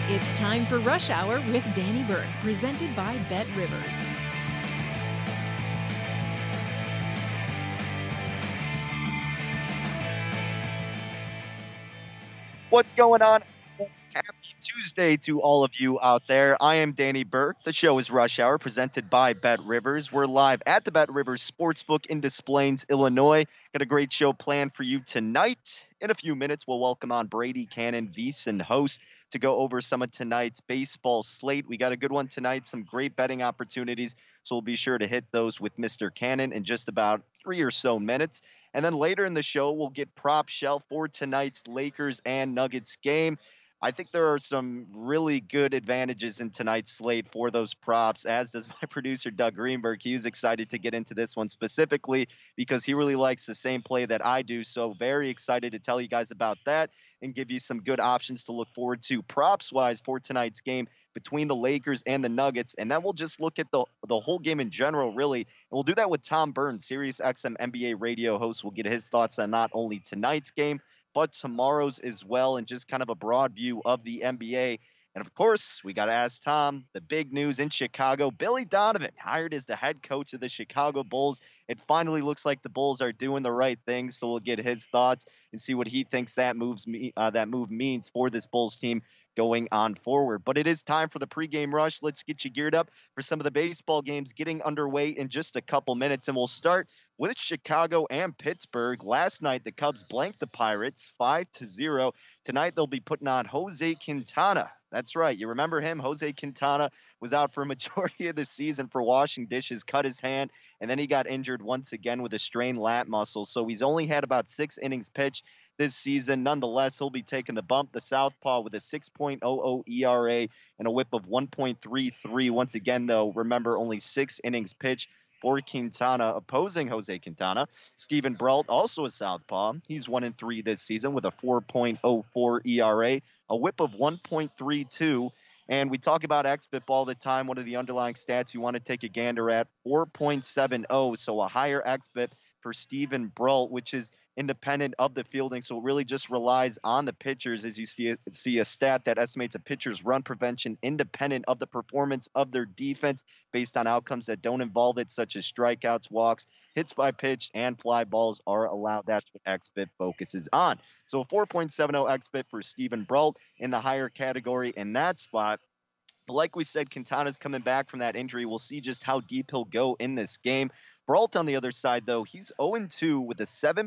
It's time for Rush Hour with Danny Burke, presented by Bet Rivers. What's going on? Happy Tuesday to all of you out there. I am Danny Burke. The show is Rush Hour, presented by Bet Rivers. We're live at the Bet Rivers Sportsbook in Des Plaines, Illinois. Got a great show planned for you tonight. In a few minutes, we'll welcome on Brady Cannon, VSiN host, to go over some of tonight's baseball slate. We got a good one tonight, some great betting opportunities, so we'll be sure to hit those with Mr. Cannon in just about 3 or so minutes. And then later in the show, we'll get prop shelf for tonight's Lakers and Nuggets game. I think there are some really good advantages in tonight's slate for those props, as does my producer, Doug Greenberg. He was excited to get into this one specifically because he really likes the same play that I do. So very excited to tell you guys about that and give you some good options to look forward to props-wise for tonight's game between the Lakers and the Nuggets. And then we'll just look at the whole game in general, really. And we'll do that with Tom Burns, Sirius XM NBA radio host. We'll get his thoughts on not only tonight's game, but tomorrow's as well, and just kind of a broad view of the NBA. And of course, we got to ask Tom the big news in Chicago. Billy Donovan hired as the head coach of the Chicago Bulls. It finally looks like the Bulls are doing the right thing, so we'll get his thoughts and see what he thinks that move means for this Bulls team going on forward. But it is time for the pregame rush. Let's get you geared up for some of the baseball games getting underway in just a couple minutes, and we'll start with Chicago and Pittsburgh. Last night, the Cubs blanked the Pirates 5-0. Tonight, they'll be putting on Jose Quintana. That's right. You remember him? Jose Quintana was out for a majority of the season for washing dishes, cut his hand, and then he got injured once again with a strained lat muscle. So he's only had about 6 innings pitched this season. Nonetheless, he'll be taking the bump. The southpaw with a 6.00 ERA and a whip of 1.33. Once again, though, remember only 6 innings pitched for Quintana. Opposing Jose Quintana, Stephen Brault, also a southpaw. He's 1-3 this season with a 4.04 ERA, a whip of 1.32. And we talk about xFIP all the time. One of the underlying stats you want to take a gander at, 4.70. So a higher xFIP for Stephen Brault, which is independent of the fielding. So it really just relies on the pitchers, as you see a stat that estimates a pitcher's run prevention independent of the performance of their defense based on outcomes that don't involve it, such as strikeouts, walks, hits by pitch, and fly balls are allowed. That's what xFIP focuses on. So a 4.70 xFIP for Stephen Brault in the higher category in that spot. Like we said, Quintana's coming back from that injury. We'll see just how deep he'll go in this game. Brault on the other side, though, he's 0-2 with a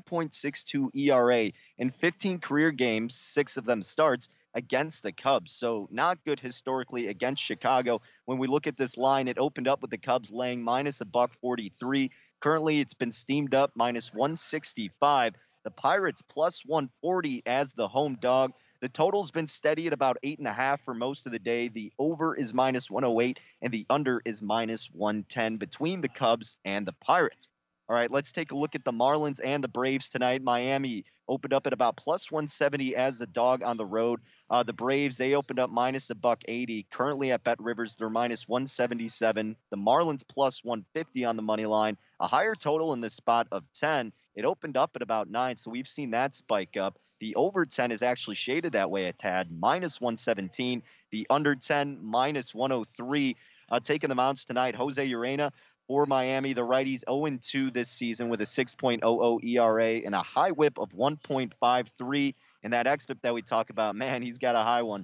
7.62 ERA in 15 career games, 6 of them starts against the Cubs. So not good historically against Chicago. When we look at this line, it opened up with the Cubs laying minus a buck 43. Currently, it's been steamed up minus 165. The Pirates plus 140 as the home dog. The total's been steady at about 8.5 for most of the day. The over is minus 108 and the under is minus 110 between the Cubs and the Pirates. All right, let's take a look at the Marlins and the Braves tonight. Miami opened up at about plus 170 as the dog on the road. The Braves, they opened up minus a buck 80. Currently at Bet Rivers, they're minus 177. The Marlins plus 150 on the money line. A higher total in this spot of 10. It opened up at about 9, so we've seen that spike up. The over 10 is actually shaded that way a tad, minus 117. The under 10, minus 103. Taking the mounts tonight, Jose Urena for Miami. The righties 0-2 this season with a 6.00 ERA and a high whip of 1.53. And that xFIP that we talk about, man, he's got a high one,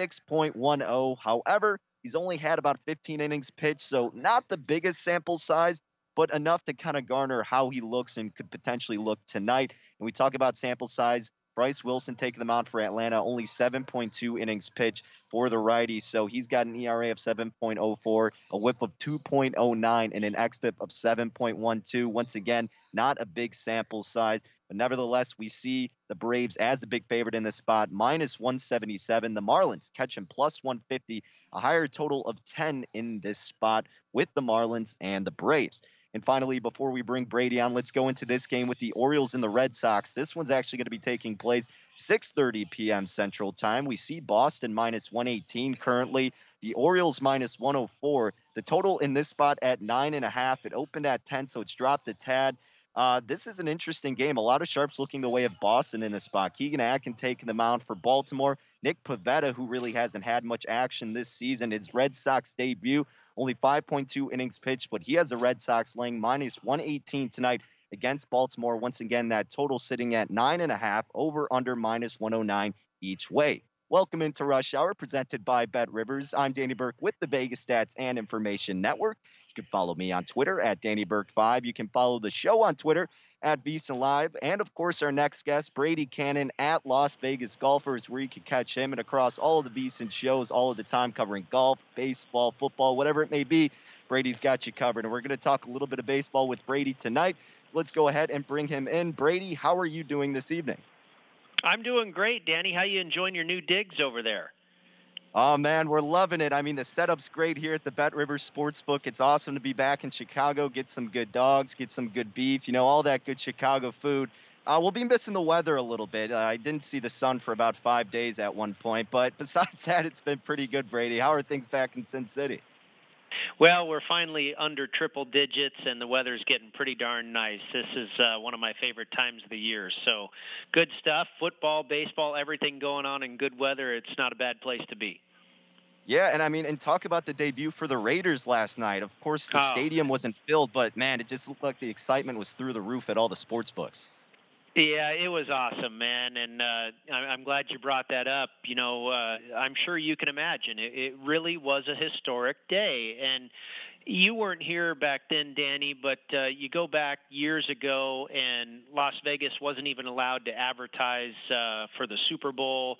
6.10. However, he's only had about 15 innings pitched, so not the biggest sample size, but enough to kind of garner how he looks and could potentially look tonight. And we talk about sample size. Bryce Wilson taking them out for Atlanta, only 7.2 innings pitched for the righty. So he's got an ERA of 7.04, a whip of 2.09, and an xFIP of 7.12. Once again, not a big sample size. But nevertheless, we see the Braves as the big favorite in this spot, minus 177. The Marlins catching plus 150, a higher total of 10 in this spot with the Marlins and the Braves. And finally, before we bring Brady on, let's go into this game with the Orioles and the Red Sox. This one's actually going to be taking place 6:30 p.m. Central Time. We see Boston minus 118 currently. The Orioles minus 104. The total in this spot at 9.5. It opened at 10, so it's dropped a tad. This is an interesting game. A lot of sharps looking the way of Boston in this spot. Keegan Atkin taking the mound for Baltimore. Nick Pivetta, who really hasn't had much action this season, his Red Sox debut, only 5.2 innings pitched, but he has the Red Sox laying minus 118 tonight against Baltimore. Once again, that total sitting at 9.5, over under minus 109 each way. Welcome into Rush Hour, presented by Bet Rivers. I'm Danny Burke with the Vegas Stats and Information Network. You can follow me on Twitter at DannyBurke5. You can follow the show on Twitter at VEASAN Live. And of course, our next guest, Brady Cannon at Las Vegas Golfers, where you can catch him and across all of the VEASAN shows all of the time, covering golf, baseball, football, whatever it may be. Brady's got you covered. And we're going to talk a little bit of baseball with Brady tonight. Let's go ahead and bring him in. Brady, how are you doing this evening? I'm doing great, Danny. How you enjoying your new digs over there? Oh, man, we're loving it. I mean, the setup's great here at the Bet Rivers Sportsbook. It's awesome to be back in Chicago, get some good dogs, get some good beef, all that good Chicago food. We'll be missing the weather a little bit. I didn't see the sun for about 5 days at one point, but besides that, it's been pretty good, Brady. How are things back in Sin City? Well, we're finally under triple digits, and the weather's getting pretty darn nice. This is one of my favorite times of the year. So good stuff, football, baseball, everything going on in good weather. It's not a bad place to be. Yeah, and I mean, and talk about the debut for the Raiders last night. Of course, the stadium wasn't filled, but man, it just looked like the excitement was through the roof at all the sports books. Yeah, it was awesome, man, and I'm glad you brought that up. I'm sure you can imagine it really was a historic day, and you weren't here back then, Danny, but you go back years ago, and Las Vegas wasn't even allowed to advertise for the Super Bowl.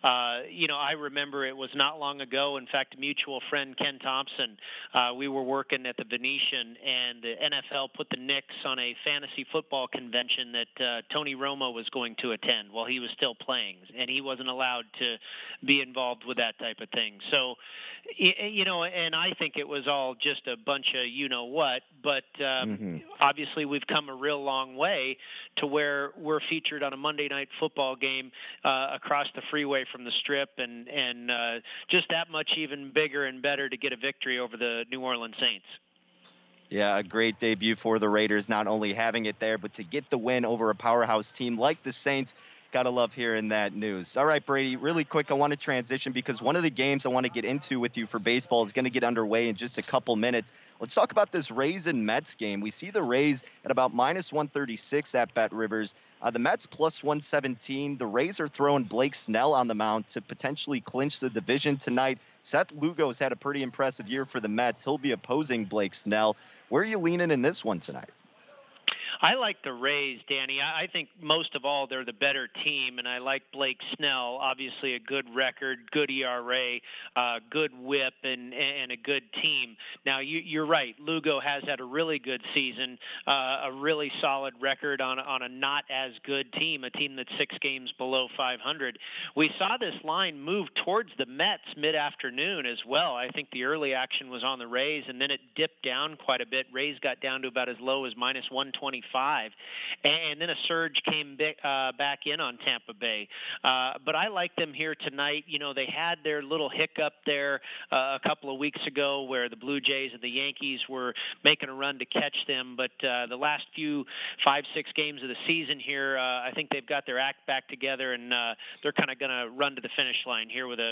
I remember it was not long ago. In fact, a mutual friend, Ken Thompson, we were working at the Venetian, and the NFL put the Knicks on a fantasy football convention that Tony Romo was going to attend while he was still playing, and he wasn't allowed to be involved with that type of thing. So, and I think it was all just a bunch of what, but obviously we've come a real long way to where we're featured on a Monday Night Football game across the freeway from the Strip, and just that much even bigger and better to get a victory over the New Orleans Saints. Yeah, a great debut for the Raiders, not only having it there, but to get the win over a powerhouse team like the Saints. Gotta love hearing that news. All right, Brady, really quick, I want to transition because one of the games I want to get into with you for baseball is going to get underway in just a couple minutes. Let's talk about this Rays and Mets game. We see the Rays at about minus 136 at Bet Rivers. The Mets plus 117. The Rays are throwing Blake Snell on the mound to potentially clinch the division tonight. Seth Lugo's had a pretty impressive year for the Mets. He'll be opposing Blake Snell. Where are you leaning in this one tonight? I like the Rays, Danny. I think most of all they're the better team, and I like Blake Snell. Obviously, a good record, good ERA, good WHIP, and a good team. Now, you're right. Lugo has had a really good season, a really solid record on a not as good team, a team that's 6 games below 500. We saw this line move towards the Mets mid-afternoon as well. I think the early action was on the Rays, and then it dipped down quite a bit. Rays got down to about as low as minus 125. And then a surge came back in on Tampa Bay. But I like them here tonight. They had their little hiccup there a couple of weeks ago where the Blue Jays and the Yankees were making a run to catch them. But the last 5-6 games of the season here, I think they've got their act back together, and they're kind of going to run to the finish line here with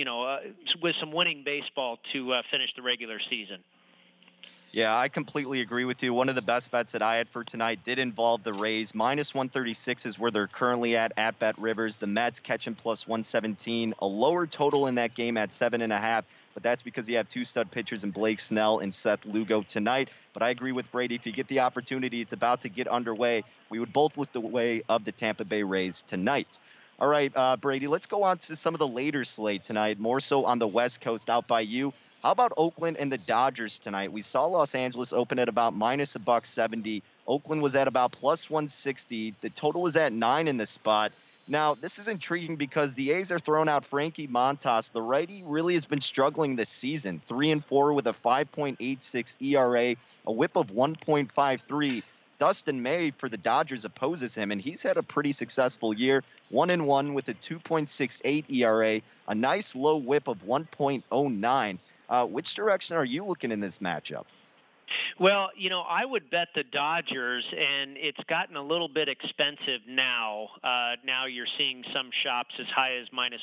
with some winning baseball to finish the regular season. Yeah, I completely agree with you. One of the best bets that I had for tonight did involve the Rays. Minus 136 is where they're currently at Bet Rivers. The Mets catching plus 117. A lower total in that game at 7.5, but that's because you have 2 stud pitchers in Blake Snell and Seth Lugo tonight. But I agree with Brady. If you get the opportunity, it's about to get underway. We would both look the way of the Tampa Bay Rays tonight. All right, Brady, let's go on to some of the later slate tonight, more so on the West Coast out by you. How about Oakland and the Dodgers tonight? We saw Los Angeles open at about minus $170. Oakland was at about plus 160. The total was at 9 in this spot. Now, this is intriguing because the A's are throwing out Frankie Montas. The righty really has been struggling this season. 3-4 with a 5.86 ERA, a WHIP of 1.53. Dustin May for the Dodgers opposes him, and he's had a pretty successful year. 1-1 with a 2.68 ERA, a nice low WHIP of 1.09. Which direction are you looking in this matchup? Well, I would bet the Dodgers, and it's gotten a little bit expensive now. Now you're seeing some shops as high as minus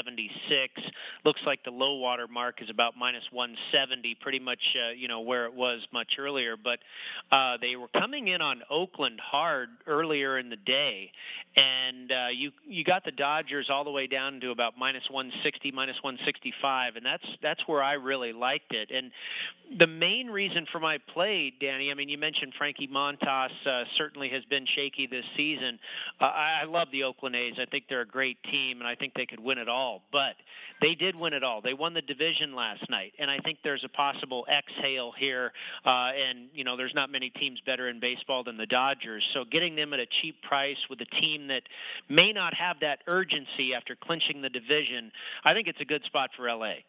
176. Looks like the low water mark is about minus 170, pretty much, where it was much earlier. But they were coming in on Oakland hard earlier in the day, and you got the Dodgers all the way down to about minus 160, minus 165, and that's where I really liked it. And the main reason for my play, Danny, I mean, you mentioned Frankie Montas certainly has been shaky this season. I love the Oakland A's. I think they're a great team, and I think they could win it all. But they did win it all. They won the division last night, and I think there's a possible exhale here. And, there's not many teams better in baseball than the Dodgers. So getting them at a cheap price with a team that may not have that urgency after clinching the division, I think it's a good spot for L.A.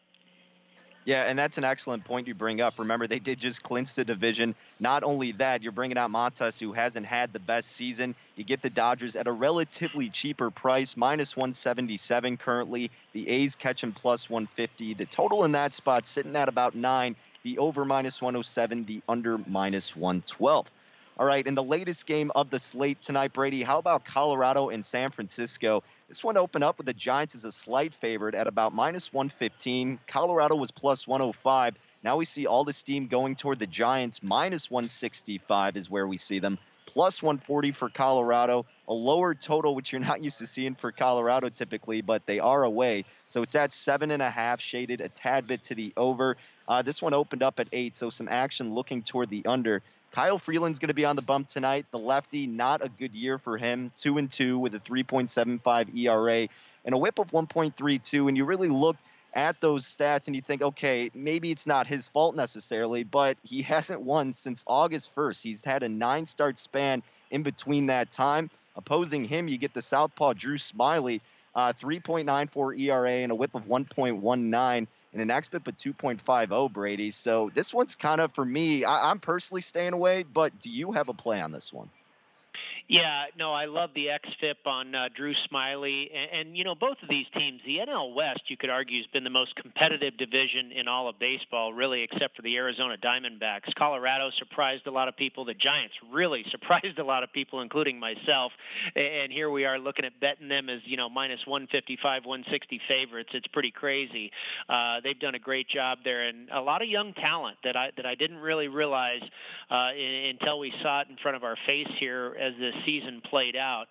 Yeah, and that's an excellent point you bring up. Remember, they did just clinch the division. Not only that, you're bringing out Montas, who hasn't had the best season. You get the Dodgers at a relatively cheaper price, minus 177 currently. The A's catch him plus 150. The total in that spot sitting at about 9. The over minus 107, the under minus 112. All right, in the latest game of the slate tonight, Brady, how about Colorado and San Francisco? This one opened up with the Giants as a slight favorite at about minus 115. Colorado was plus 105. Now we see all the steam going toward the Giants. Minus 165 is where we see them. Plus 140 for Colorado. A lower total, which you're not used to seeing for Colorado typically, but they are away. So it's at 7.5, shaded a tad bit to the over. This one opened up at 8, so some action looking toward the under. Kyle Freeland's going to be on the bump tonight. The lefty, not a good year for him. 2-2 with a 3.75 ERA and a whip of 1.32. And you really look at those stats and you think, okay, maybe it's not his fault necessarily, but he hasn't won since August 1st. He's had a 9-start span in between that time. Opposing him, you get the southpaw Drew Smyly, 3.94 ERA and a whip of 1.19. and an xFIP of 2.50, Brady. So this one's kind of, for me, I'm personally staying away, but do you have a play on this one? Yeah, no, I love the xFIP on Drew Smyly. And, both of these teams, the NL West, you could argue, has been the most competitive division in all of baseball, really, except for the Arizona Diamondbacks. Colorado surprised a lot of people. The Giants really surprised a lot of people, including myself. And here we are looking at betting them as, minus 155, 160 favorites. It's pretty crazy. They've done a great job there. And a lot of young talent that I didn't really realize until we saw it in front of our face here as this season played out.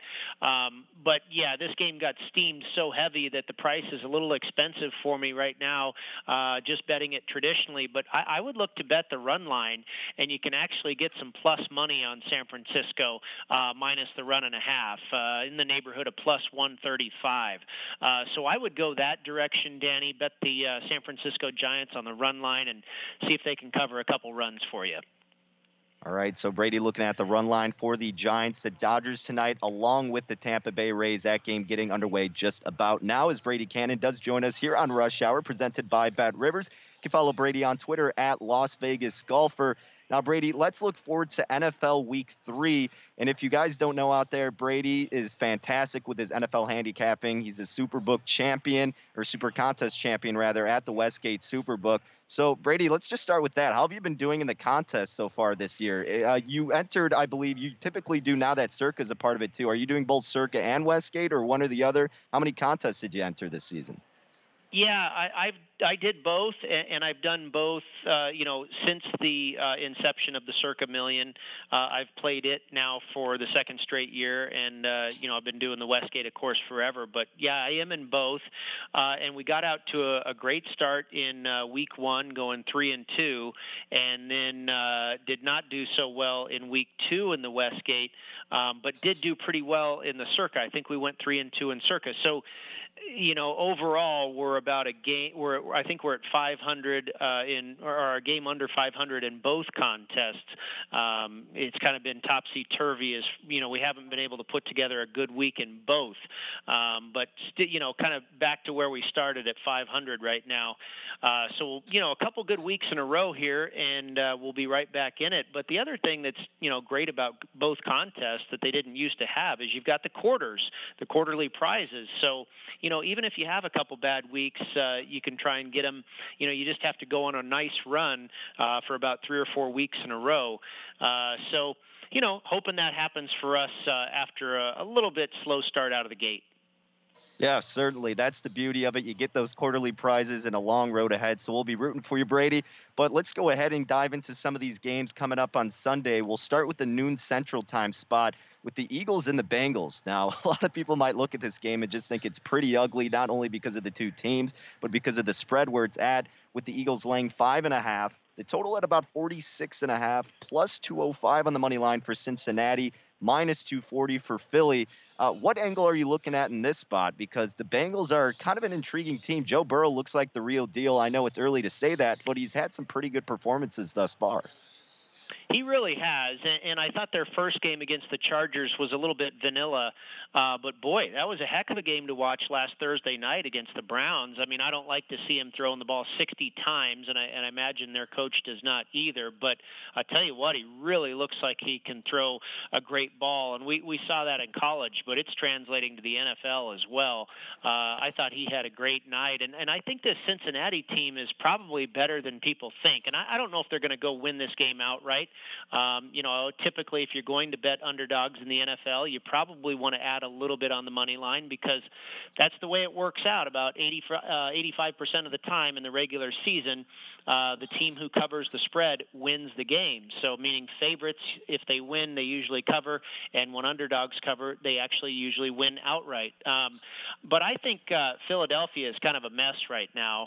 But yeah, this game got steamed so heavy that the price is a little expensive for me right now, just betting it traditionally. But I would look to bet the run line, and you can actually get some plus money on San Francisco minus the 1.5 in the neighborhood of plus 135. So I would go that direction, Danny. Bet the San Francisco Giants on the run line and see if they can cover a couple runs for you. All right, so Brady looking at the run line for the Giants, the Dodgers tonight, along with the Tampa Bay Rays. That game getting underway just about now as Brady Cannon does join us here on Rush Hour, presented by Bet Rivers. You can follow Brady on Twitter at Las Vegas Golfer. Now, Brady, let's look forward to NFL Week 3. And if you guys don't know out there, Brady is fantastic with his NFL handicapping. He's a Superbook champion, or Super Contest champion, rather, at the Westgate Superbook. So, Brady, let's just start with that. How have you been doing in the contest so far this year? You entered, I believe, you typically do now that Circa is a part of it, too. Are you doing both Circa and Westgate, or one or the other? How many contests did you enter this season? Yeah, I did both, and I've done both. Since the inception of the Circa Million, I've played it now for the second straight year, and I've been doing the Westgate, of course, forever. But yeah, I am in both, and we got out to a great start in week 1, going 3-2, and then did not do so well in week 2 in the Westgate, but did do pretty well in the Circa. I think we went 3-2 in Circa. So, overall, we're about a game. I think we're at 500 or a game under 500 in both contests. It's kind of been topsy-turvy as we haven't been able to put together a good week in both. But kind of back to where we started at 500 right now. So a couple good weeks in a row here, and we'll be right back in it. But the other thing that's great about both contests that they didn't used to have is you've got the quarters, the quarterly prizes. So even if you have a couple bad weeks, you can try and get them. You just have to go on a nice run for about 3 or 4 weeks in a row. So, hoping that happens for us after a little bit slow start out of the gate. Yeah, certainly. That's the beauty of it. You get those quarterly prizes and a long road ahead. So we'll be rooting for you, Brady. But let's go ahead and dive into some of these games coming up on Sunday. We'll start with the noon Central Time spot with the Eagles and the Bengals. Now, a lot of people might look at this game and just think it's pretty ugly, not only because of the two teams, but because of the spread where it's at, with the Eagles laying 5.5. The total at about 46.5, plus 205 on the money line for Cincinnati, minus 240 for Philly. What angle are you looking at in this spot? Because the Bengals are kind of an intriguing team. Joe Burrow looks like the real deal. I know it's early to say that, but he's had some pretty good performances thus far. He really has, and I thought their first game against the Chargers was a little bit vanilla, but boy, that was a heck of a game to watch last Thursday night against the Browns. I mean, I don't like to see him throwing the ball 60 times, and I imagine their coach does not either, but I tell you what, he really looks like he can throw a great ball, and we saw that in college, but it's translating to the NFL as well. I thought he had a great night, and I think this Cincinnati team is probably better than people think, and I don't know if they're going to go win this game outright. Typically, if you're going to bet underdogs in the NFL, you probably want to add a little bit on the money line because that's the way it works out. About 85% of the time in the regular season, the team who covers the spread wins the game. So meaning favorites, if they win, they usually cover, and when underdogs cover, they actually usually win outright. But I think Philadelphia is kind of a mess right now.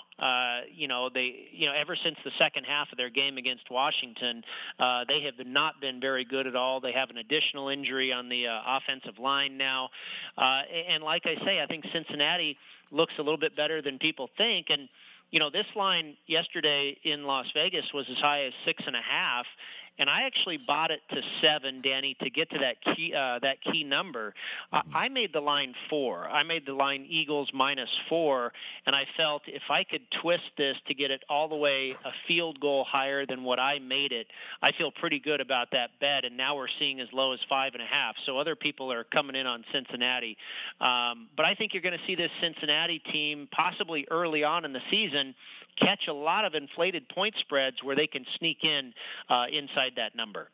Ever since the second half of their game against Washington, they have not been very good at all. They have an additional injury on the offensive line now. And like I say, I think Cincinnati looks a little bit better than people think. And, this line yesterday in Las Vegas was as high as 6.5. And I actually bought it to 7, Danny, to get to that key number. I made the line 4. I made the line Eagles -4, and I felt if I could twist this to get it all the way a field goal higher than what I made it, I feel pretty good about that bet. And now we're seeing as low as 5.5. So other people are coming in on Cincinnati. But I think you're going to see this Cincinnati team possibly early on in the season catch a lot of inflated point spreads where they can sneak in inside that number.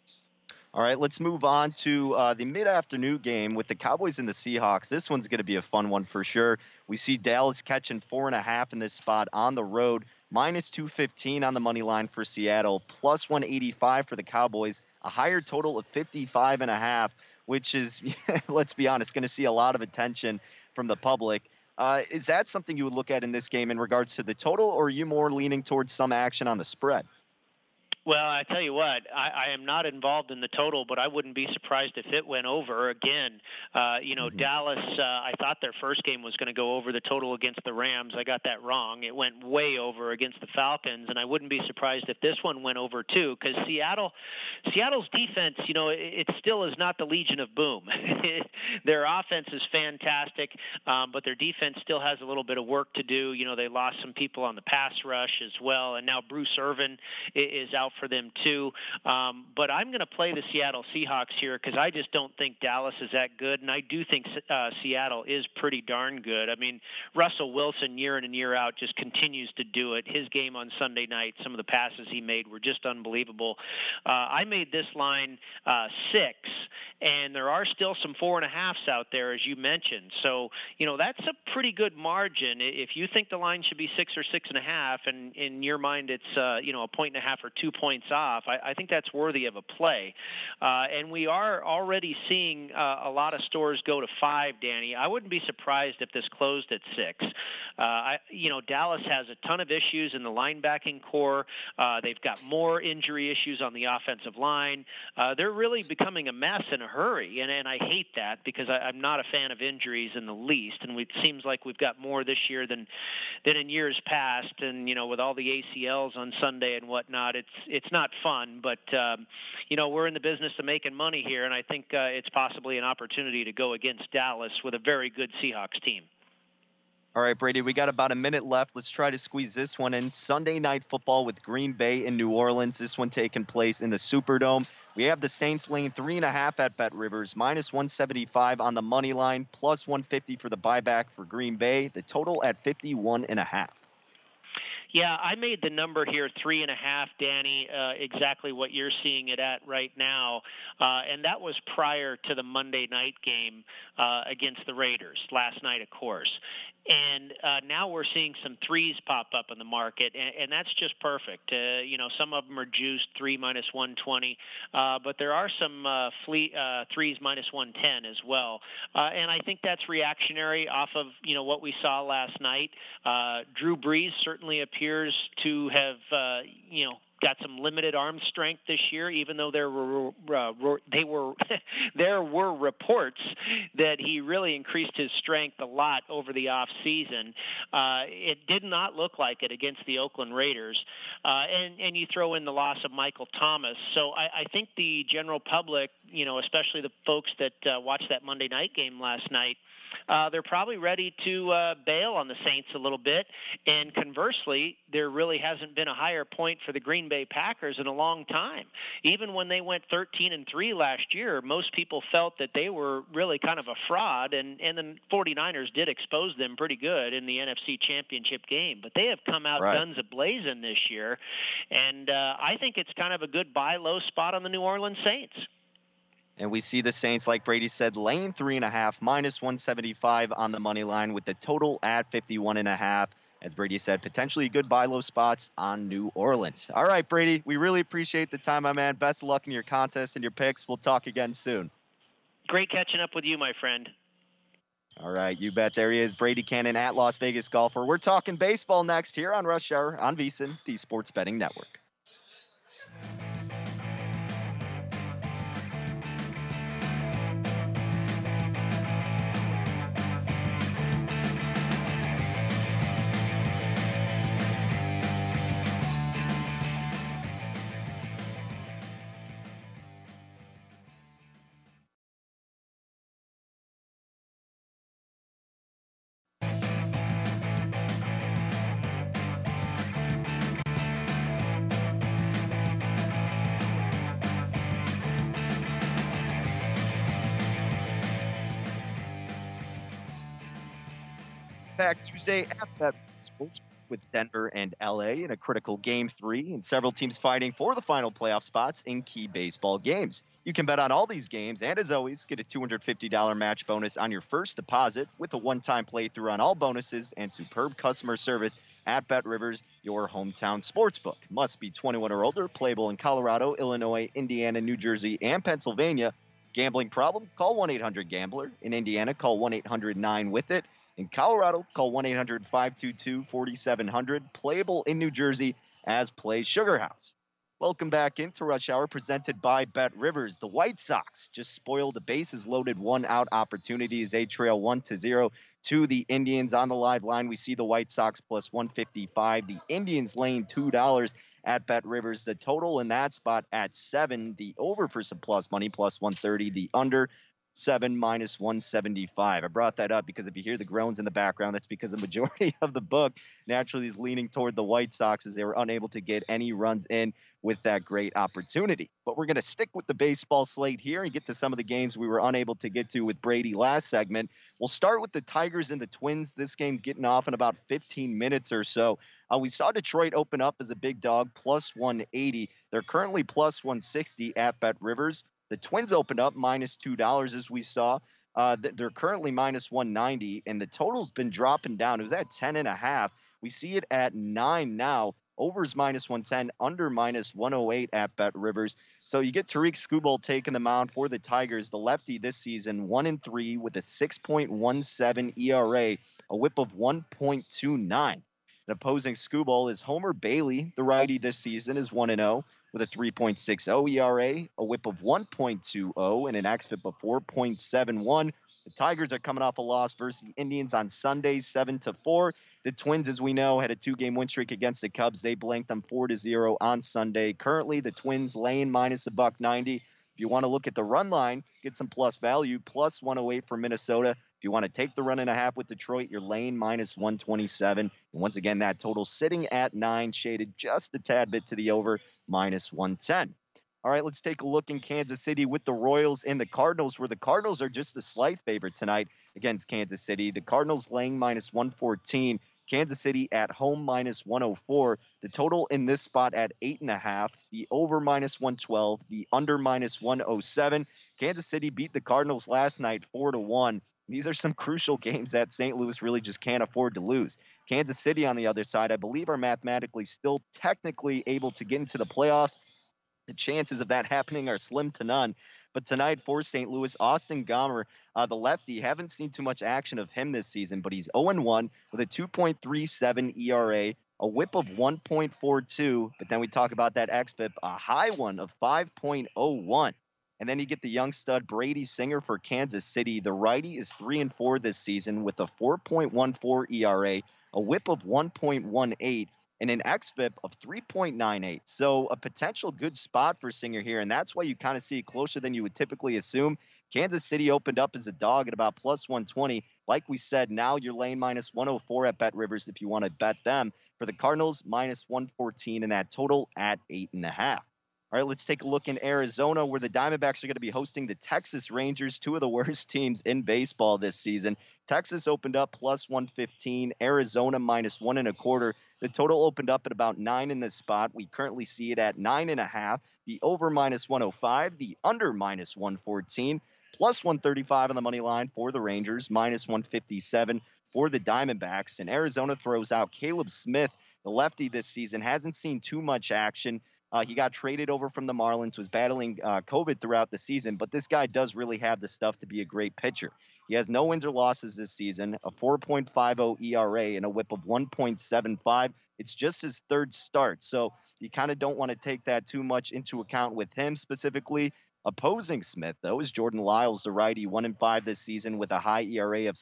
All right, let's move on to the mid-afternoon game with the Cowboys and the Seahawks. This one's going to be a fun one for sure. We see Dallas catching 4.5 in this spot on the road, minus 215 on the money line for Seattle, plus 185 for the Cowboys, a higher total of 55.5, which is, let's be honest, going to see a lot of attention from the public. Is that something you would look at in this game in regards to the total, or are you more leaning towards some action on the spread? Well, I tell you what, I am not involved in the total, but I wouldn't be surprised if it went over again. Dallas, I thought their first game was going to go over the total against the Rams. I got that wrong. It went way over against the Falcons, and I wouldn't be surprised if this one went over too, because Seattle's defense, it still is not the Legion of Boom. Their offense is fantastic, but their defense still has a little bit of work to do. They lost some people on the pass rush as well, and now Bruce Irvin is out for them too. But I'm going to play the Seattle Seahawks here because I just don't think Dallas is that good, and I do think Seattle is pretty darn good. I mean, Russell Wilson year in and year out just continues to do it. His game on Sunday night, some of the passes he made were just unbelievable. I made this line 6, and there are still some 4.5s out there, as you mentioned. So, that's a pretty good margin. If you think the line should be 6 or 6.5, and in your mind it's, a 1.5 or 2 points off, I think that's worthy of a play. And we are already seeing a lot of stores go to 5, Danny. I wouldn't be surprised if this closed at 6. Dallas has a ton of issues in the linebacking core. They've got more injury issues on the offensive line. They're really becoming a mess in a hurry, and I hate that because I'm not a fan of injuries in the least, and it seems like we've got more this year than in years past, and with all the ACLs on Sunday and whatnot, it's not fun, but we're in the business of making money here, and I think it's possibly an opportunity to go against Dallas with a very good Seahawks team. All right, Brady, we got about a minute left. Let's try to squeeze this one in. Sunday Night Football with Green Bay and New Orleans. This one taking place in the Superdome. We have the Saints laying 3.5 at Bet Rivers, minus 175 on the money line, plus 150 for the buyback for Green Bay. The total at 51.5. Yeah, I made the number here 3.5, Danny, exactly what you're seeing it at right now. And that was prior to the Monday night game against the Raiders last night, of course. And now we're seeing some threes pop up in the market, and that's just perfect. Some of them are juiced 3 minus 120, but there are some threes minus 110 as well. And I think that's reactionary off of what we saw last night. Drew Brees certainly appears to have got some limited arm strength this year, even though there were there were reports that he really increased his strength a lot over the off season. It did not look like it against the Oakland Raiders, and you throw in the loss of Michael Thomas. So I think the general public, especially the folks that watched that Monday night game last night, they're probably ready to bail on the Saints a little bit. And conversely, there really hasn't been a higher point for the Green Bay Packers in a long time. Even when they went 13-3 last year, most people felt that they were really kind of a fraud, and the 49ers did expose them pretty good in the NFC Championship game. But they have come out guns a-blazing this year, and I think it's kind of a good buy low spot on the New Orleans Saints. And we see the Saints, like Brady said, laying 3.5, minus 175 on the money line with the total at 51.5. As Brady said, potentially good buy low spots on New Orleans. All right, Brady, we really appreciate the time, my man. Best of luck in your contest and your picks. We'll talk again soon. Great catching up with you, my friend. All right, you bet. There he is, Brady Cannon at Las Vegas Golfer. We're talking baseball next here on Rush Hour on VSiN, the Sports Betting Network. Back Tuesday at that sports with Denver and LA in a critical Game 3 and several teams fighting for the final playoff spots in key baseball games. You can bet on all these games and, as always, get a $250 match bonus on your first deposit with a one-time playthrough on all bonuses and superb customer service at Bet Rivers, your hometown sportsbook. Must be 21 or older, playable in Colorado, Illinois, Indiana, New Jersey, and Pennsylvania. Gambling problem? Call 1-800-GAMBLER. In Indiana, call 1-800-9-WITH-IT. In Colorado, call 1-800-522-4700. Playable in New Jersey as Play Sugar House. Welcome back into Rush Hour, presented by Bet Rivers. The White Sox just spoiled the bases-loaded one-out opportunity as they trail 1-0 to the Indians. On the live line, we see the White Sox plus 155. The Indians laying $2 at Bet Rivers. The total in that spot at 7. The over for some plus money, plus 130. The under, 7 minus 175. I brought that up because if you hear the groans in the background, that's because the majority of the book naturally is leaning toward the White Sox as they were unable to get any runs in with that great opportunity. But we're going to stick with the baseball slate here and get to some of the games we were unable to get to with Brady last segment. We'll start with the Tigers and the Twins. This game getting off in about 15 minutes or so. We saw Detroit open up as a big dog, plus 180. They're currently plus 160 at Bet Rivers. The Twins opened up minus $2, as we saw. They're currently minus 190, and the total's been dropping down. It was at 10.5. We see it at 9 now. Overs minus 110, under minus 108 at Bet Rivers. So you get Tariq Skubal taking the mound for the Tigers. The lefty this season, 1-3 with a 6.17 ERA, a whip of 1.29. And opposing Skubal is Homer Bailey. The righty this season is 1-0. With a 3.60 ERA, a whip of 1.20, and an xFIP of 4.71. The Tigers are coming off a loss versus the Indians on Sunday, 7-4. The Twins, as we know, had a 2-game win streak against the Cubs. They blanked them 4-0 on Sunday. Currently, the Twins laying minus $1.90. If you want to look at the run line, get some plus value, plus 108 for Minnesota. If you want to take the 1.5 with Detroit, you're laying minus 127. And once again, that total sitting at 9, shaded just a tad bit to the over, minus 110. All right, let's take a look in Kansas City with the Royals and the Cardinals, where the Cardinals are just a slight favorite tonight against Kansas City. The Cardinals laying minus 114. Kansas City at home minus 104. The total in this spot at 8.5. The over minus 112. The under minus 107. Kansas City beat the Cardinals last night 4-1. These are some crucial games that St. Louis really just can't afford to lose. Kansas City, on the other side, I believe are mathematically still technically able to get into the playoffs. The chances of that happening are slim to none. But tonight for St. Louis, Austin Gomber, the lefty, haven't seen too much action of him this season, but he's 0-1 with a 2.37 ERA, a whip of 1.42. But then we talk about that xFIP, a high one of 5.01. And then you get the young stud Brady Singer for Kansas City. The righty is 3-4 this season with a 4.14 ERA, a whip of 1.18, and an xFIP of 3.98. So a potential good spot for Singer here, and that's why you kind of see it closer than you would typically assume. Kansas City opened up as a dog at about plus 120. Like we said, now you're laying minus 104 at Bet Rivers if you want to bet them. For the Cardinals, minus 114, and that total at 8.5. All right, let's take a look in Arizona, where the Diamondbacks are going to be hosting the Texas Rangers, two of the worst teams in baseball this season. Texas opened up plus 115, Arizona minus 1.25. The total opened up at about 9 in this spot. We currently see it at 9.5. The over minus 105, the under minus 114. Plus 135 on the money line for the Rangers, minus 157 for the Diamondbacks. And Arizona throws out Caleb Smith, the lefty this season, hasn't seen too much action. He got traded over from the Marlins, was battling COVID throughout the season, but this guy does really have the stuff to be a great pitcher. He has no wins or losses this season, a 4.50 ERA, and a whip of 1.75. It's just his third start, so you kind of don't want to take that too much into account with him specifically. Opposing Smith, though, is Jordan Lyles, the righty, 1-5 this season with a high ERA of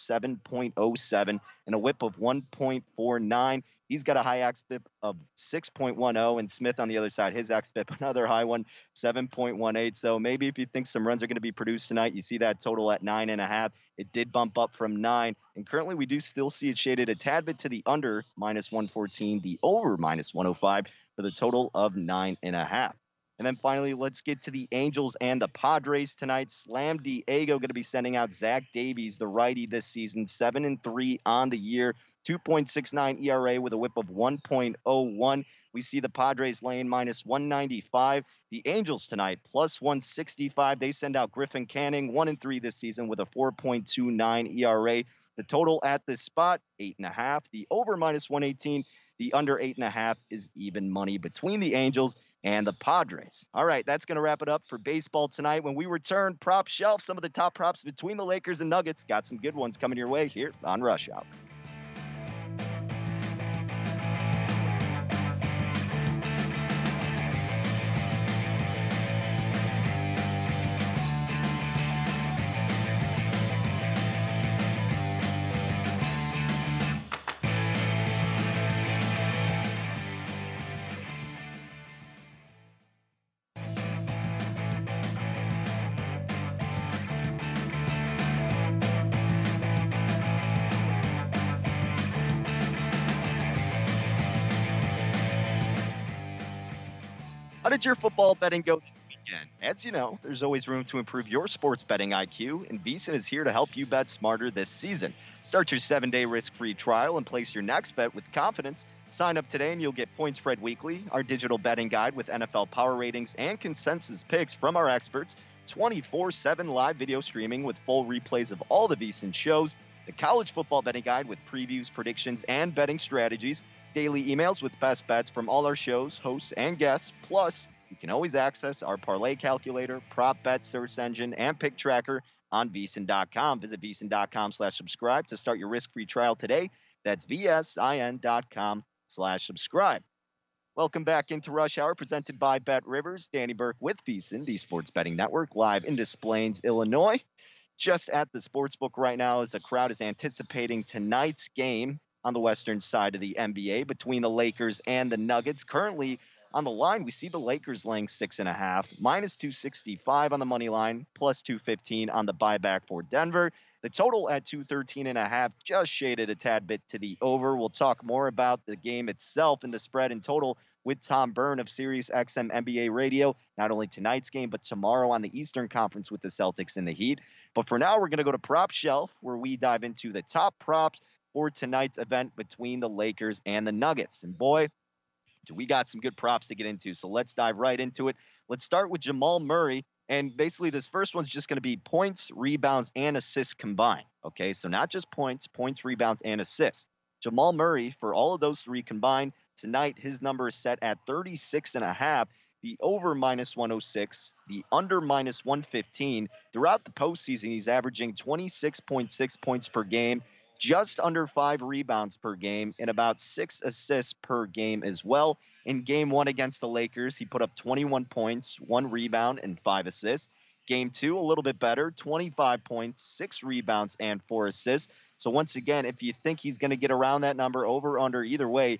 7.07 and a whip of 1.49. He's got a high xFIP of 6.10, and Smith on the other side, his xFIP, another high one, 7.18. So maybe if you think some runs are going to be produced tonight, you see that total at 9.5. It did bump up from 9, and currently we do still see it shaded a tad bit to the under, minus 114, the over, minus 105, for the total of 9.5. And then finally, let's get to the Angels and the Padres tonight. Slam Diego going to be sending out Zach Davies, the righty this season, 7-3 on the year, 2.69 ERA with a whip of 1.01. We see the Padres laying minus 195. The Angels tonight, plus 165. They send out Griffin Canning, 1-3 this season with a 4.29 ERA. The total at this spot, 8.5. The over minus 118. The under 8.5 is even money between the Angels and the Padres. All right, that's going to wrap it up for baseball tonight. When we return, prop shelf, some of the top props between the Lakers and Nuggets. Got some good ones coming your way here on Rush Hour. How did your football betting go this weekend? As you know, there's always room to improve your sports betting IQ, and VSiN is here to help you bet smarter this season. Start your 7-day risk-free trial and place your next bet with confidence. Sign up today and you'll get Point Spread Weekly, our digital betting guide with NFL power ratings and consensus picks from our experts, 24/7 live video streaming with full replays of all the VSiN shows, the college football betting guide with previews, predictions, and betting strategies, daily emails with best bets from all our shows, hosts, and guests. Plus, you can always access our parlay calculator, prop bet search engine, and pick tracker on VSiN.com. Visit VSiN.com/subscribe to start your risk-free trial today. That's VSIN.com/subscribe. Welcome back into Rush Hour, presented by Bet Rivers. Danny Burke with VSiN, the Sports Betting Network, live in Des Plaines, Illinois. Just at the sportsbook right now as the crowd is anticipating tonight's game. on the western side of the NBA between the Lakers and the Nuggets. Currently on the line, we see the Lakers laying 6.5, minus 265 on the money line, plus 215 on the buyback for Denver. The total at 213.5, just shaded a tad bit to the over. We'll talk more about the game itself and the spread in total with Tom Byrne of Sirius XM NBA Radio, not only tonight's game, but tomorrow on the Eastern Conference with the Celtics and the Heat. But for now, we're going to go to Prop Shelf, where we dive into the top props for tonight's event between the Lakers and the Nuggets. And boy, do we got some good props to get into. So let's dive right into it. Let's start with Jamal Murray. And basically, this first one's just going to be points, rebounds, and assists combined. Okay, so not just points, rebounds, and assists. Jamal Murray, for all of those three combined, tonight his number is set at 36.5. The over minus 106, the under minus 115. Throughout the postseason, he's averaging 26.6 points per game, just under 5 rebounds per game, and about 6 assists per game as well. In game 1 against the Lakers, he put up 21 points, 1 rebound, and 5 assists. Game 2, a little bit better, 25 points, 6 rebounds, and 4 assists. So once again, if you think he's going to get around that number, over, under, either way,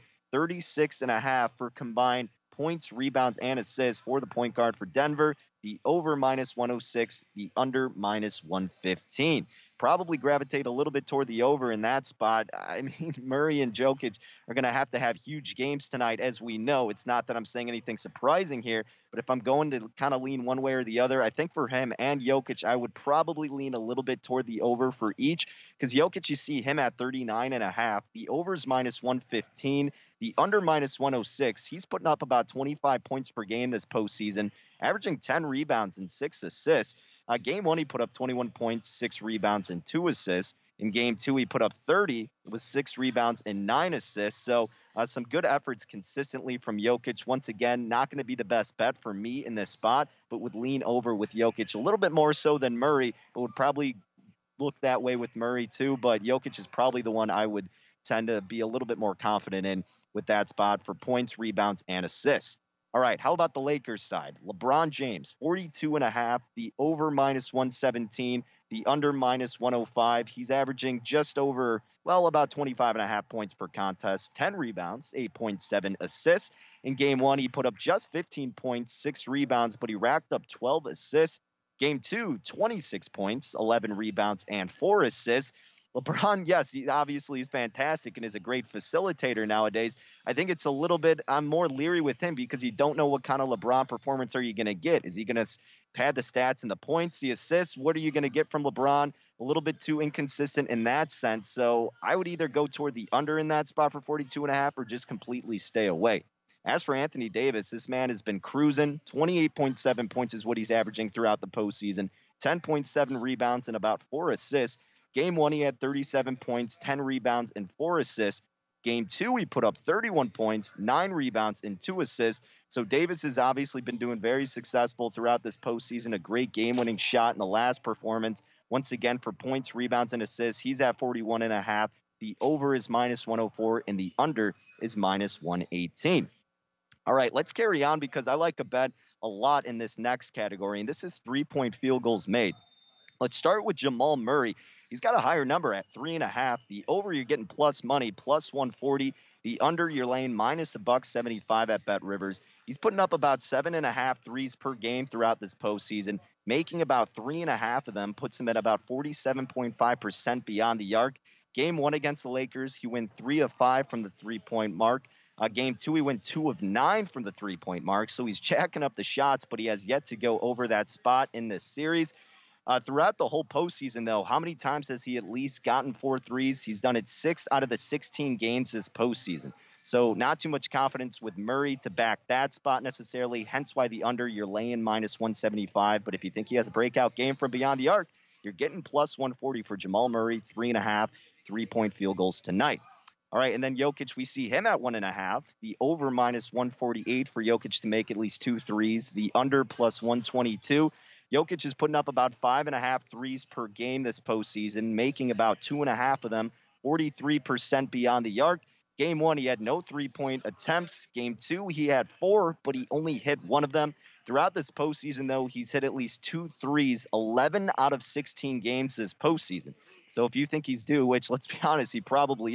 36.5 for combined points, rebounds, and assists for the point guard for Denver. The over minus 106, the under minus 115. Probably gravitate a little bit toward the over in that spot. I mean, Murray and Jokic are going to have huge games tonight, as we know. It's not that I'm saying anything surprising here, but if I'm going to kind of lean one way or the other, I think for him and Jokic, I would probably lean a little bit toward the over for each, because Jokic, you see him at 39.5. The over's minus 115. The under minus 106. He's putting up about 25 points per game this postseason, averaging 10 rebounds and 6 assists. Game 1, he put up 21 points, 6 rebounds, and 2 assists. In Game 2, he put up 30 with 6 rebounds and 9 assists. So some good efforts consistently from Jokic. Once again, not going to be the best bet for me in this spot, but would lean over with Jokic a little bit more so than Murray, but would probably look that way with Murray too. But Jokic is probably the one I would tend to be a little bit more confident in with that spot for points, rebounds, and assists. All right, how about the Lakers side? LeBron James, 42.5, the over minus 117, the under minus 105. He's averaging just over, about 25.5 points per contest, 10 rebounds, 8.7 assists. In Game 1, he put up just 15 points, 6 rebounds, but he racked up 12 assists. Game 2, 26 points, 11 rebounds, and 4 assists. LeBron, yes, he obviously is fantastic and is a great facilitator nowadays. I think it's a little bit, I'm more leery with him because you don't know what kind of LeBron performance are you going to get. Is he going to pad the stats and the points, the assists? What are you going to get from LeBron? A little bit too inconsistent in that sense. So I would either go toward the under in that spot for 42.5 or just completely stay away. As for Anthony Davis, this man has been cruising. 28.7 points is what he's averaging throughout the postseason. 10.7 rebounds and about 4 assists. Game 1, he had 37 points, 10 rebounds, and 4 assists. Game 2, he put up 31 points, 9 rebounds, and 2 assists. So Davis has obviously been doing very successful throughout this postseason. A great game-winning shot in the last performance. Once again, for points, rebounds, and assists, he's at 41.5. The over is minus 104, and the under is minus 118. All right, let's carry on because I like a bet a lot in this next category, and this is 3-point field goals made. Let's start with Jamal Murray. He's got a higher number at 3.5. The over, you're getting plus money, plus 140. The under, you're laying minus $1.75 at Bet Rivers. He's putting up about 7.5 threes per game throughout this postseason, making about 3.5 of them, puts him at about 47.5% beyond the arc. Game 1 against the Lakers, he went 3 of 5 from the 3-point mark. Game 2, he went 2 of 9 from the 3-point mark. So he's jacking up the shots, but he has yet to go over that spot in this series. Throughout the whole postseason, though, how many times has he at least gotten 4 threes? He's done it 6 out of the 16 games this postseason. So not too much confidence with Murray to back that spot necessarily, hence why the under, you're laying minus 175. But if you think he has a breakout game from beyond the arc, you're getting plus 140 for Jamal Murray, 3.5 3-point field goals tonight. All right, and then Jokic, we see him at 1.5. The over minus 148 for Jokic to make at least 2 threes. The under plus 122. Jokic is putting up about 5.5 threes per game this postseason, making about 2.5 of them, 43% beyond the arc. Game 1, he had no 3-point attempts. Game 2, he had 4, but he only hit 1 of them. Throughout this postseason, though, he's hit at least 2 threes, 11 out of 16 games this postseason. So if you think he's due, which let's be honest, he probably is,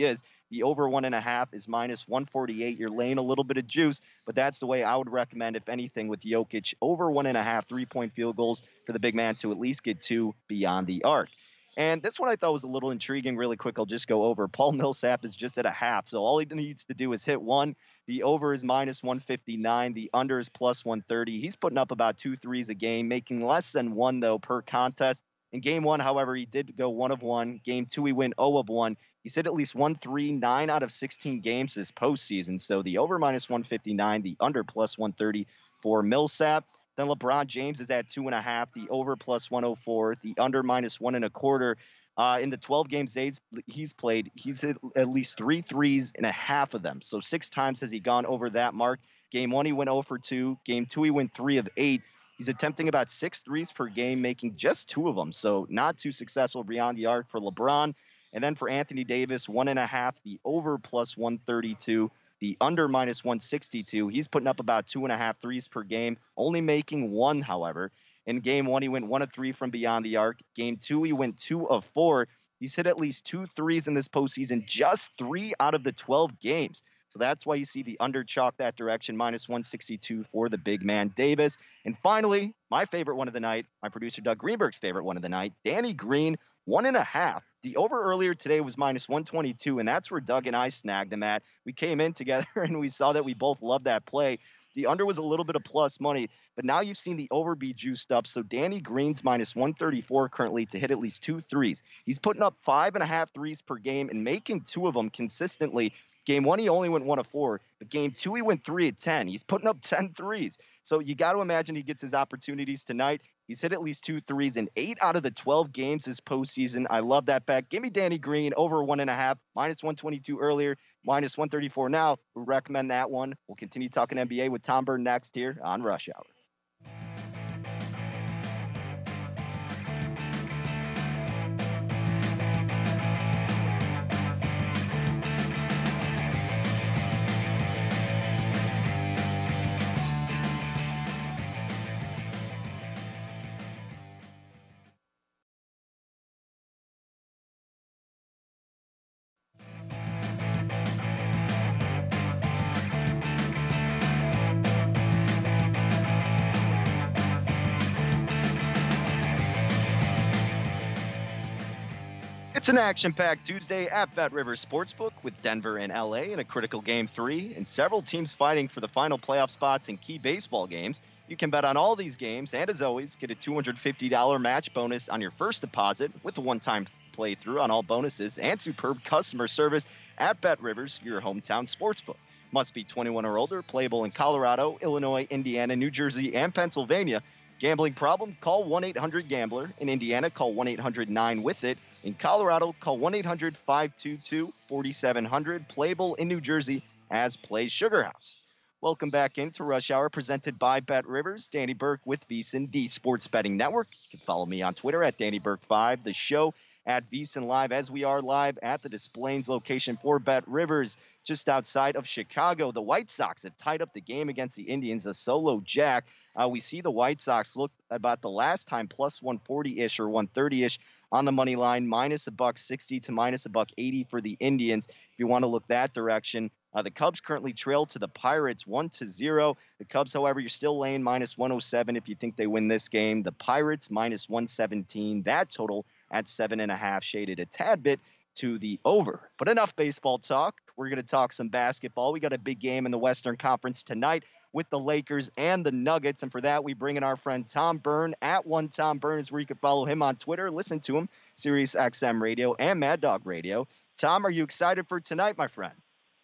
The over 1.5 is minus 148. You're laying a little bit of juice, but that's the way I would recommend, if anything, with Jokic. Over 1.5 3-point field goals for the big man to at least get 2 beyond the arc. And this one I thought was a little intriguing. Really quick, I'll just go over. Paul Millsap is just at a half, so all he needs to do is hit one. The over is minus 159. The under is plus 130. He's putting up about 2 threes a game, making less than one, though, per contest. In game one, however, he did go 1 of 1. Game two, he went 0 of 1. He's hit at least 1 3, 9 out of 16 games this postseason. So the over minus 159, the under plus 130 for Millsap. Then LeBron James is at 2.5, the over plus 104, the under minus 1.25. In the 12 games he's played, he's hit at least 3 threes in a half of them. So 6 times has he gone over that mark. Game one, he went 0 for 2. Game two, he went 3 of 8. He's attempting about 6 threes per game, making just 2 of them. So not too successful beyond the arc for LeBron. And then for Anthony Davis, 1.5, the over plus 132. The under minus 162. He's putting up about 2.5 threes per game, only making 1, however. In game one, he went 1 of 3 from beyond the arc. Game two, he went 2 of 4. He's hit at least 2 threes in this postseason, just 3 out of the 12 games. So that's why you see the under chalk that direction, minus 162 for the big man Davis. And finally, my favorite one of the night, my producer Doug Greenberg's favorite one of the night, Danny Green, 1.5. The over earlier today was minus 122, and that's where Doug and I snagged him at. We came in together and we saw that we both loved that play. The under was a little bit of plus money, but now you've seen the over be juiced up. So Danny Green's minus 134 currently to hit at least 2 threes. He's putting up 5.5 threes per game and making 2 of them consistently. Game one, he only went 1 of 4, but game two, he went 3 of 10. He's putting up 10 threes. So you got to imagine he gets his opportunities tonight. He's hit at least 2 threes in 8 out of the 12 games this postseason. I love that bet. Give me Danny Green over 1.5, minus 122 earlier, minus 134 now. We recommend that one. We'll continue talking NBA with Tom Byrne next here on Rush Hour. It's an action-packed Tuesday at Bet Rivers Sportsbook with Denver and LA in a critical Game 3 and several teams fighting for the final playoff spots in key baseball games. You can bet on all these games and, as always, get a $250 match bonus on your first deposit with a one-time playthrough on all bonuses and superb customer service at Bet Rivers, your hometown sportsbook. Must be 21 or older, playable in Colorado, Illinois, Indiana, New Jersey, and Pennsylvania. Gambling problem? Call 1-800-GAMBLER. In Indiana, call 1-800-9-WITH-IT. In Colorado, call 1-800-522-4700. Playable in New Jersey as plays Sugar House. Welcome back into Rush Hour, presented by Bet Rivers. Danny Burke with VSiN, the Sports Betting Network. You can follow me on Twitter at DannyBurke5. The show at VSiN Live, as we are live at the Des Plaines location for Bet Rivers, just outside of Chicago. The White Sox have tied up the game against the Indians, a solo jack. We see the White Sox look about the last time plus 140-ish or 130-ish on the money line, minus $1.60 to minus $1.80 for the Indians. If you want to look that direction, the Cubs currently trail to the Pirates 1-0. The Cubs, however, you're still laying minus 107 if you think they win this game. The Pirates minus 117. That total at 7.5, shaded a tad bit to the over. But enough baseball talk. We're going to talk some basketball. We got a big game in the Western Conference tonight with the Lakers and the Nuggets. And for that, we bring in our friend Tom Byrne. At one Tom Byrne is where you can follow him on Twitter. Listen to him, Sirius XM Radio and Mad Dog Radio. Tom, are you excited for tonight, my friend?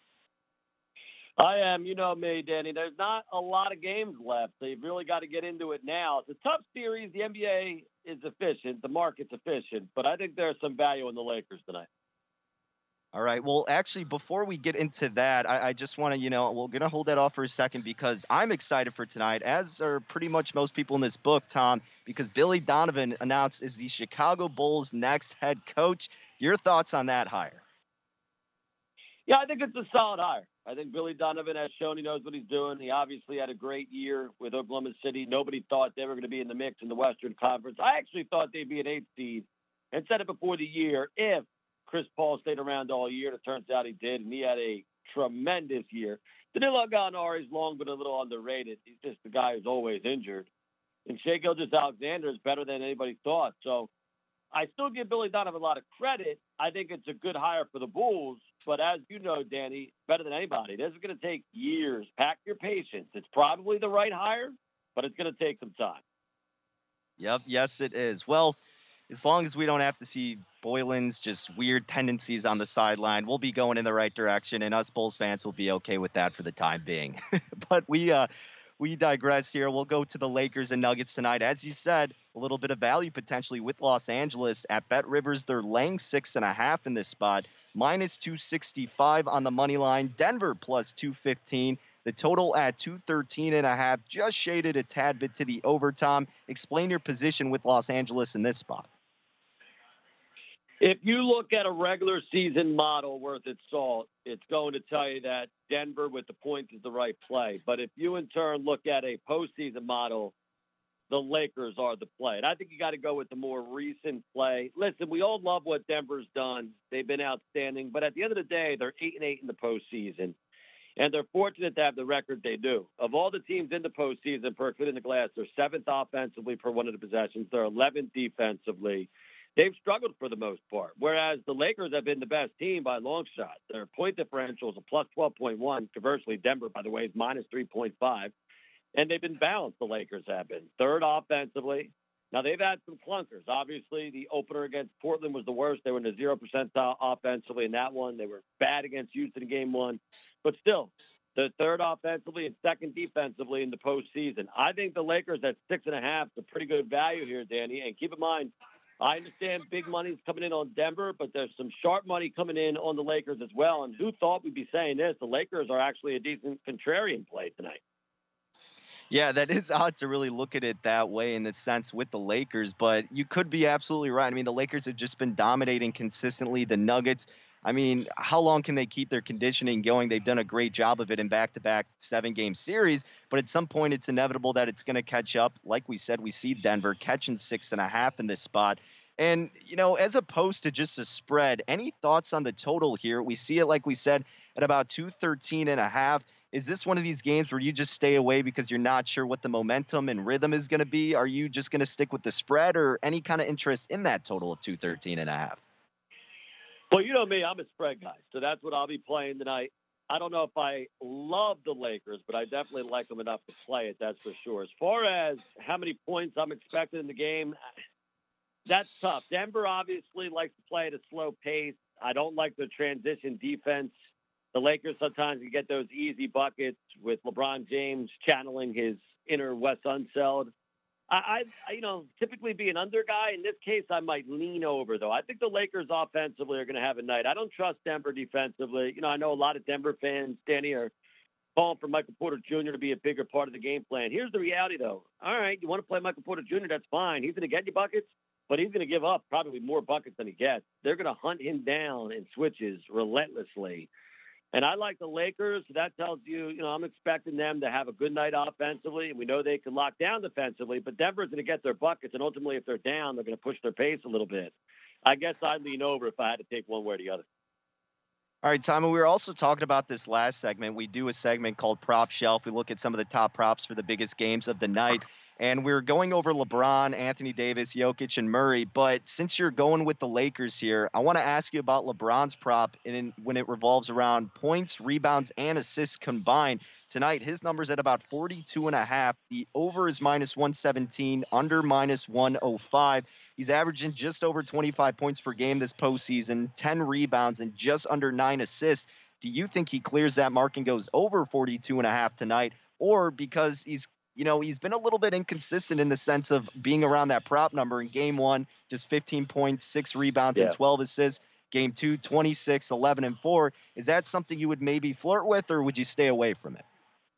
I am. You know me, Danny. There's not a lot of games left, so you've really got to get into it now. It's a tough series. The NBA is efficient. The market's efficient. But I think there's some value in the Lakers tonight. All right. Well, actually, before we get into that, I just want to, we're going to hold that off for a second because I'm excited for tonight, as are pretty much most people in this book, Tom, because Billy Donovan announced is the Chicago Bulls' next head coach. Your thoughts on that hire? Yeah, I think it's a solid hire. I think Billy Donovan has shown he knows what he's doing. He obviously had a great year with Oklahoma City. Nobody thought they were going to be in the mix in the Western Conference. I actually thought they'd be an 8th seed and said it before the year if Chris Paul stayed around all year, and it turns out he did, and he had a tremendous year. Danilo Gallinari's long been a little underrated. He's just the guy who's always injured. And Shai Gilgeous-Alexander is better than anybody thought. So I still give Billy Donovan a lot of credit. I think it's a good hire for the Bulls. But as you know, Danny, better than anybody, this is going to take years. Pack your patience. It's probably the right hire, but it's going to take some time. Yep. Yes, it is. Well, as long as we don't have to see Boylen's just weird tendencies on the sideline, we'll be going in the right direction, and us Bulls fans will be okay with that for the time being. But we digress here. We'll go to the Lakers and Nuggets tonight. As you said, a little bit of value potentially with Los Angeles at Bet Rivers. They're laying 6.5 in this spot, minus 265 on the money line. Denver plus 215. The total at 213.5, just shaded a tad bit to the overtime. Explain your position with Los Angeles in this spot. If you look at a regular season model worth its salt, it's going to tell you that Denver with the points is the right play. But if you in turn look at a postseason model, the Lakers are the play. And I think you got to go with the more recent play. Listen, we all love what Denver's done. They've been outstanding. But at the end of the day, they're 8-8 in the postseason. And they're fortunate to have the record they do. Of all the teams in the postseason, per foot in the glass, they're 7th offensively per one of the possessions. They're 11th defensively. They've struggled for the most part, whereas the Lakers have been the best team by a long shot. Their point differential is a plus 12.1. Conversely, Denver, by the way, is minus 3.5. And they've been balanced, the Lakers have been. 3rd offensively. Now, they've had some clunkers. Obviously, the opener against Portland was the worst. They were in the 0% offensively in that one. They were bad against Houston in game 1. But still, they're 3rd offensively and 2nd defensively in the postseason. I think the Lakers at 6.5 is a pretty good value here, Danny. And keep in mind, I understand big money's coming in on Denver, but there's some sharp money coming in on the Lakers as well. And who thought we'd be saying this? The Lakers are actually a decent contrarian play tonight. Yeah, that is odd to really look at it that way in the sense with the Lakers, but you could be absolutely right. I mean, the Lakers have just been dominating consistently. The Nuggets, I mean, how long can they keep their conditioning going? They've done a great job of it in back-to-back 7-game series, but at some point it's inevitable that it's going to catch up. Like we said, we see Denver catching 6.5 in this spot. And, as opposed to just a spread, any thoughts on the total here? We see it, like we said, at about 213.5. Is this one of these games where you just stay away because you're not sure what the momentum and rhythm is going to be? Are you just going to stick with the spread or any kind of interest in that total of 213.5? Well, you know me, I'm a spread guy, so that's what I'll be playing tonight. I don't know if I love the Lakers, but I definitely like them enough to play it, that's for sure. As far as how many points I'm expecting in the game, that's tough. Denver obviously likes to play at a slow pace. I don't like their transition defense. The Lakers sometimes can get those easy buckets with LeBron James channeling his inner Wes Unseld. I typically be an under guy. In this case, I might lean over, though. I think the Lakers offensively are going to have a night. I don't trust Denver defensively. I know a lot of Denver fans, Danny, are calling for Michael Porter Jr. to be a bigger part of the game plan. Here's the reality, though. All right, you want to play Michael Porter Jr., that's fine. He's going to get you buckets, but he's going to give up probably more buckets than he gets. They're going to hunt him down in switches relentlessly. And I like the Lakers. So that tells you, I'm expecting them to have a good night offensively. And we know they can lock down defensively, but Denver's going to get their buckets. And ultimately, if they're down, they're going to push their pace a little bit. I guess I'd lean over if I had to take one way or the other. All right, Tom, we were also talking about this last segment. We do a segment called Prop Shelf. We look at some of the top props for the biggest games of the night. And we're going over LeBron, Anthony Davis, Jokic, and Murray. But since you're going with the Lakers here, I want to ask you about LeBron's prop when it revolves around points, rebounds, and assists combined. Tonight, his number's at about 42.5. The over is minus 117, under minus 105. He's averaging just over 25 points per game this postseason, 10 rebounds, and just under 9 assists. Do you think he clears that mark and goes over 42.5 tonight? Or because he's been a little bit inconsistent in the sense of being around that prop number. In game 1, just 15 points, 6 rebounds, and 12 assists. Game 2, 26, 11, and 4. Is that something you would maybe flirt with, or would you stay away from it?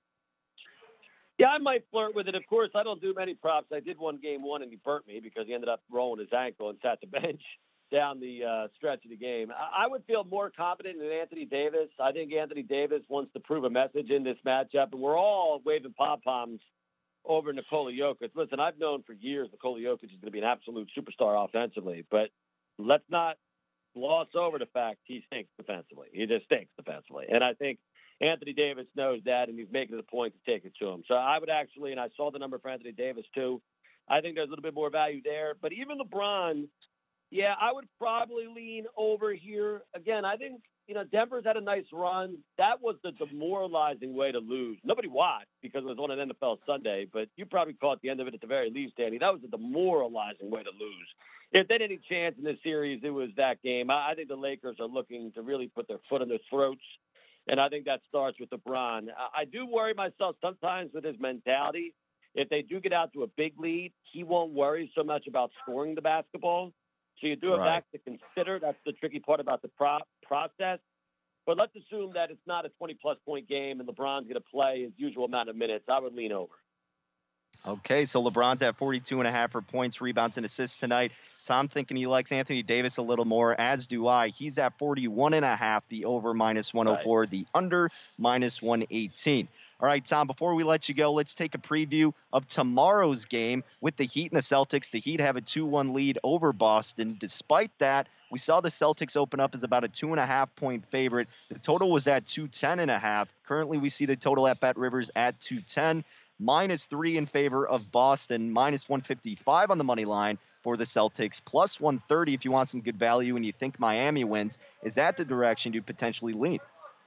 Yeah, I might flirt with it. Of course, I don't do many props. I did one game 1, and he burnt me because he ended up rolling his ankle and sat the bench down the stretch of the game. I would feel more confident in Anthony Davis. I think Anthony Davis wants to prove a message in this matchup, and we're all waving pom-poms over Nikola Jokic. Listen, I've known for years Nikola Jokic is going to be an absolute superstar offensively, but let's not gloss over the fact he stinks defensively. He just stinks defensively. And I think Anthony Davis knows that, and he's making it a point to take it to him. So I would actually, and I saw the number for Anthony Davis too, I think there's a little bit more value there. But even LeBron, yeah, I would probably lean over here. Again, I think, Denver's had a nice run. That was the demoralizing way to lose. Nobody watched because it was on an NFL Sunday, but you probably caught the end of it at the very least, Danny. That was a demoralizing way to lose. If they had any chance in this series, it was that game. I think the Lakers are looking to really put their foot in their throats, and I think that starts with LeBron. I do worry myself sometimes with his mentality. If they do get out to a big lead, he won't worry so much about scoring the basketball. So you do have that to consider. That's the tricky part about the process. But let's assume that it's not a 20-plus point game and LeBron's going to play his usual amount of minutes. I would lean over. Okay, so LeBron's at 42.5 for points, rebounds, and assists tonight. Tom thinking he likes Anthony Davis a little more, as do I. He's at 41.5, the over -104, the under -118. All right, Tom, before we let you go, let's take a preview of tomorrow's game with the Heat and the Celtics. The Heat have a 2-1 lead over Boston. Despite that, we saw the Celtics open up as about a 2.5-point favorite. The total was at 210.5. Currently, we see the total at Bet Rivers at 210. -3 in favor of Boston, -155 on the money line for the Celtics, +130 if you want some good value and you think Miami wins. Is that the direction you potentially lean?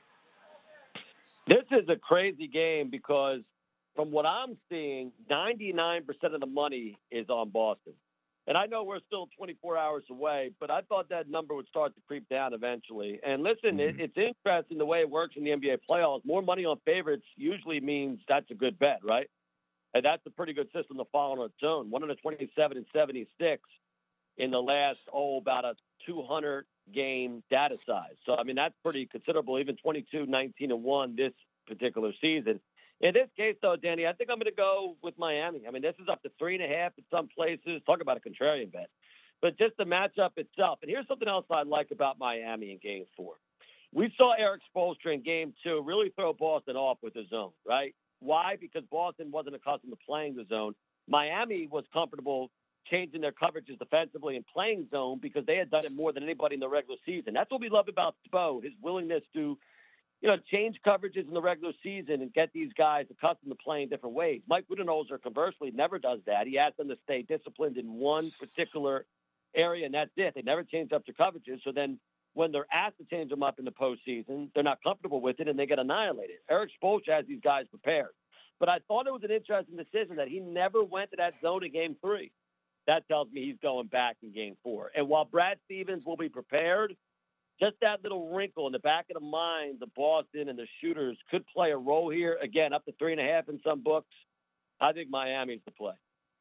This is a crazy game because from what I'm seeing, 99% of the money is on Boston. And I know we're still 24 hours away, but I thought that number would start to creep down eventually. And listen, it's interesting the way it works in the NBA playoffs. More money on favorites usually means that's a good bet, right? And that's a pretty good system to follow on its own. 127 and 76 in the last, about a 200-game data size. So, I mean, that's pretty considerable, even 22, 19, and 1 this particular season. In this case, though, Danny, I think I'm going to go with Miami. I mean, this is up to 3.5 in some places. Talk about a contrarian bet. But just the matchup itself. And here's something else I like about Miami in Game 4. We saw Eric Spoelstra in Game 2 really throw Boston off with the zone, right? Why? Because Boston wasn't accustomed to playing the zone. Miami was comfortable changing their coverages defensively and playing zone because they had done it more than anybody in the regular season. That's what we love about Spo, his willingness to change coverages in the regular season and get these guys accustomed to playing different ways. Mike Budenholzer, conversely, never does that. He asks them to stay disciplined in one particular area, and that's it. They never change up their coverages. So then when they're asked to change them up in the postseason, they're not comfortable with it, and they get annihilated. Eric Spoelstra has these guys prepared. But I thought it was an interesting decision that he never went to that zone in Game 3. That tells me he's going back in Game 4. And while Brad Stevens will be prepared, just that little wrinkle in the back of the mind, the Boston and the shooters could play a role here. Again, up to 3.5 in some books. I think Miami's the play.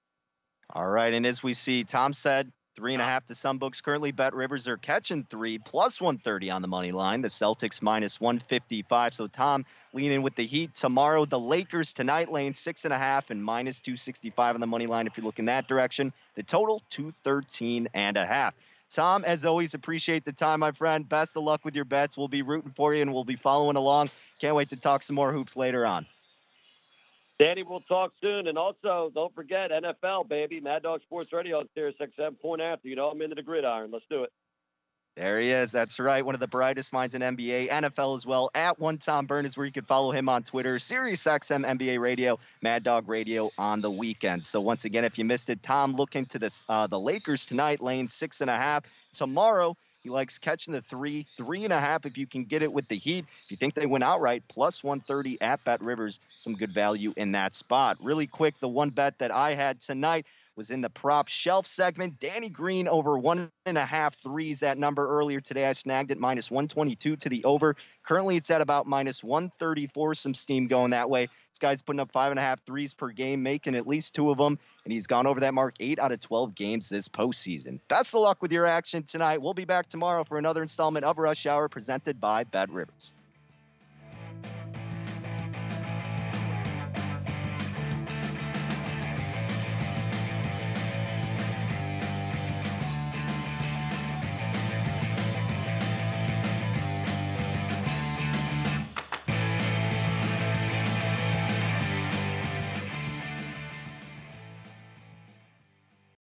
All right, and as we see, Tom said 3.5 to some books. Currently, Bet Rivers are catching 3, +130 on the money line. The Celtics -155. So, Tom, lean in with the Heat. Tomorrow, the Lakers tonight laying 6.5 and -265 on the money line if you look in that direction. The total, 213.5. Tom, as always, appreciate the time, my friend. Best of luck with your bets. We'll be rooting for you, and we'll be following along. Can't wait to talk some more hoops later on. Danny, we'll talk soon. And also, don't forget, NFL, baby. Mad Dog Sports Radio, Sirius XM, point after. I'm into the gridiron. Let's do it. There he is. That's right. One of the brightest minds in NBA, NFL as well. At one Tom Byrne is where you can follow him on Twitter. Sirius XM NBA Radio, Mad Dog Radio on the weekend. So once again, if you missed it, Tom looking to this the Lakers tonight, laying 6.5. Tomorrow, he likes catching the 3.5 if you can get it with the Heat. If you think they win outright, +130 at Bet Rivers. Some good value in that spot. Really quick, the one bet that I had tonight was in the prop shelf segment. Danny Green over 1.5 threes. That number earlier today, I snagged it -122 to the over. Currently, it's at about -134. Some steam going that way. This guy's putting up 5.5 threes per game, making at least 2 of them, and he's gone over that mark 8 out of 12 games this postseason. Best of luck with your action tonight. We'll be back tomorrow for another installment of Rush Hour presented by Bet Rivers.